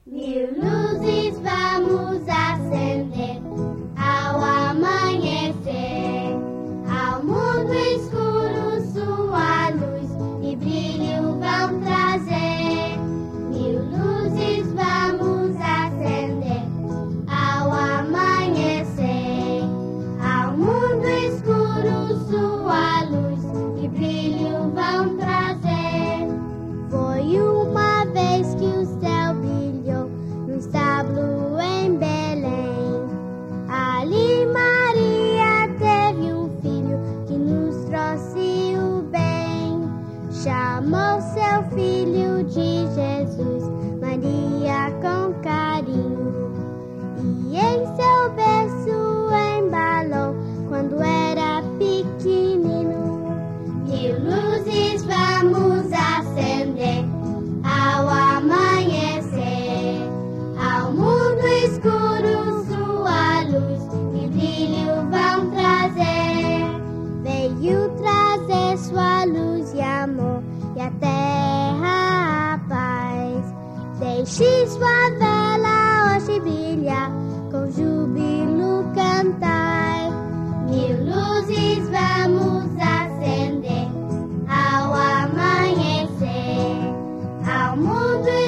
Mil luzes vamos acender ao amanhecer, ao mundo escuro sua luz e brilho vão trazer. Mil luzes vamos acender ao amanhecer, ao mundo escuro sua luz e brilho vão trazer. Foi uma vez que o céu brilhou no estábulo em Belém. Ali Maria teve um filho que nos trouxe o bem. Chamou seu filho de Jesus, Maria com carinho, e em seu berço embalou quando era pequenino. Mil luzes vamos acender ao amanhecer, ao mundo escuro sua luz e brilho vão trazer. Veio trazer sua luz e amor e a terra a paz. Deixe sua vela hoje brilhar, com júbilo cantai. Mil luzes vamos acender ao amanhecer, ao mundo